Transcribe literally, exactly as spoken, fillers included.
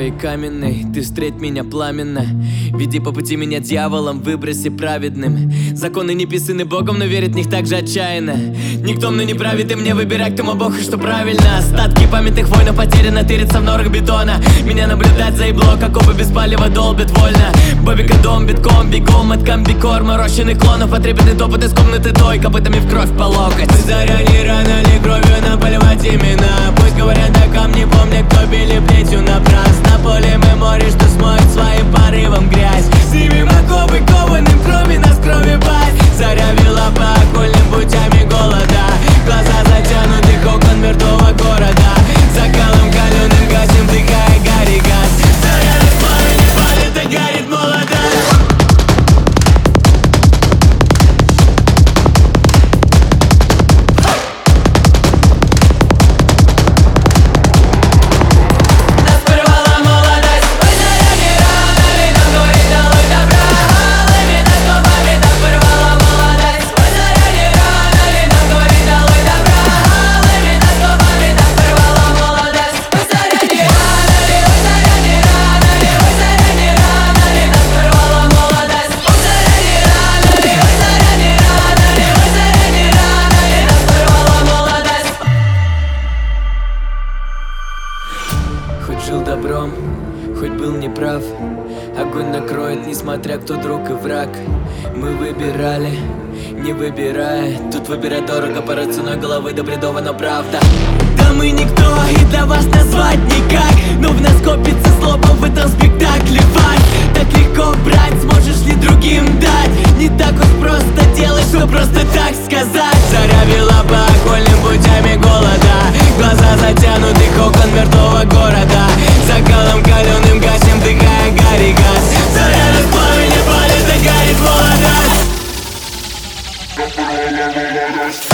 своей каменной, ты встреть меня пламенно. Веди по пути меня дьяволом, выброси праведным. Законы не писаны Богом, но верит в них так же отчаянно. Никто мной не правит, и мне выбирать, кто мой Бог и что правильно. Остатки памятных войн потеряно, тырится в норах бетона. Меня наблюдать за ебло, как оба без палева долбят вольно. Бобика дом, битком, бегом от комбикорма. Рощенных клонов, потребный топот из комнаты той, копытами в кровь по локоть. Мы заря не рано, ли кровью наполивать имена. Пусть говорят о камне, помни, кто били плетью напрасно. Поле мы море, что смоет своим порывом грязь. Снимем оковы кованым, кроме нас крови пасть. Заря вела по окольным путями голода. Глаза затянуты окон мертвого города. Закалом каленым гасим, вдыхая гарри газ. Заря на пламени палит, и горит молодая. Хоть жил добром, хоть был неправ, огонь накроет, несмотря кто друг и враг. Мы выбирали, не выбирая. Тут выбирать дорого, порой ценой головы до бредова, но правда. Да мы никто, и для вас назвать никак. Но в нас копится злоба в этом спектакле ваш. Так легко брать, сможешь ли другим дать? Не так уж просто делать, что просто так сказать. Заря вела по окольным путями голода. Глаза затянуты окон мертвого города. Закалом каленым гасим, вдыхая гарри газ. Заря на пламени палит, и горит молодость.